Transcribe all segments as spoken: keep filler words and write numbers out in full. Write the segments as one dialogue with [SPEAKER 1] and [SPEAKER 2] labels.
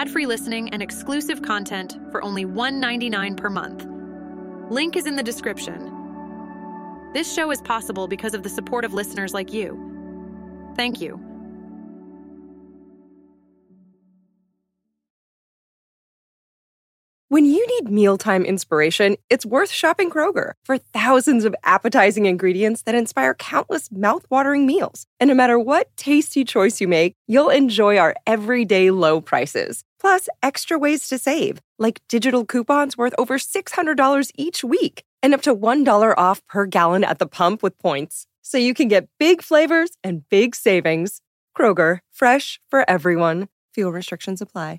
[SPEAKER 1] ad-free listening and exclusive content for only one dollar and ninety-nine cents per month. Link is in the description. This show is possible because of the support of listeners like you. Thank you.
[SPEAKER 2] When you need mealtime inspiration, it's worth shopping Kroger for thousands of appetizing ingredients that inspire countless mouth-watering meals. And no matter what tasty choice you make, you'll enjoy our everyday low prices. Plus, extra ways to save, like digital coupons worth over six hundred dollars each week and up to one dollar off per gallon at the pump with points. So you can get big flavors and big savings. Kroger, fresh for everyone. Fuel restrictions apply.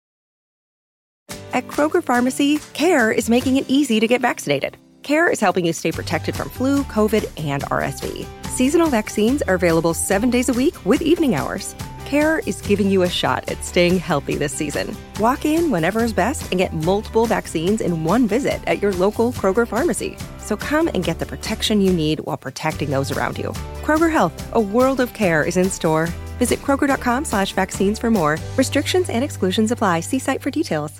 [SPEAKER 2] At Kroger Pharmacy, CARE is making it easy to get vaccinated. CARE is helping you stay protected from flu, COVID, and R S V. Seasonal vaccines are available seven days a week with evening hours. CARE is giving you a shot at staying healthy this season. Walk in whenever is best and get multiple vaccines in one visit at your local Kroger Pharmacy. So come and get the protection you need while protecting those around you. Kroger Health, a world of care, is in store. Visit Kroger.com slash vaccines for more. Restrictions and exclusions apply. See site for details.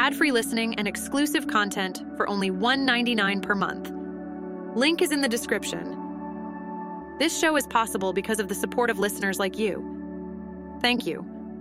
[SPEAKER 1] ad-free listening and exclusive content for only one dollar and ninety-nine cents per month. Link is in the description. This show is possible because of the support of listeners like you. Thank you.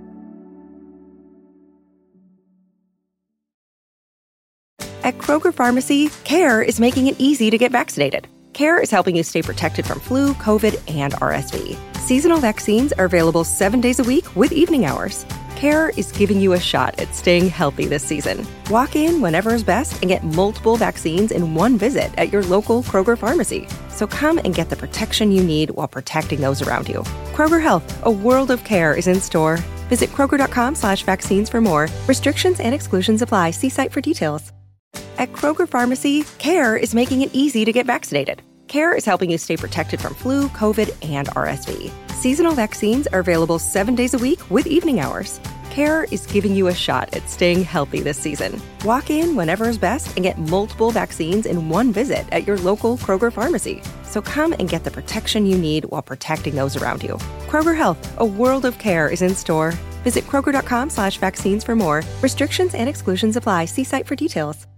[SPEAKER 2] At Kroger Pharmacy, CARE is making it easy to get vaccinated. CARE is helping you stay protected from flu, COVID, and R S V. Seasonal vaccines are available seven days a week with evening hours. CARE is giving you a shot at staying healthy this season. Walk in whenever is best and get multiple vaccines in one visit at your local Kroger Pharmacy. So come and get the protection you need while protecting those around you. Kroger Health, a world of care is in store. Visit Kroger.com slash vaccines for more. Restrictions and exclusions apply. See site for details. At Kroger Pharmacy, CARE is making it easy to get vaccinated. CARE is helping you stay protected from flu, COVID, and R S V. Seasonal vaccines are available seven days a week with evening hours. CARE is giving you a shot at staying healthy this season. Walk in whenever is best and get multiple vaccines in one visit at your local Kroger Pharmacy. So come and get the protection you need while protecting those around you. Kroger Health, a world of care is in store. Visit Kroger.com slash vaccines for more. Restrictions and exclusions apply. See site for details.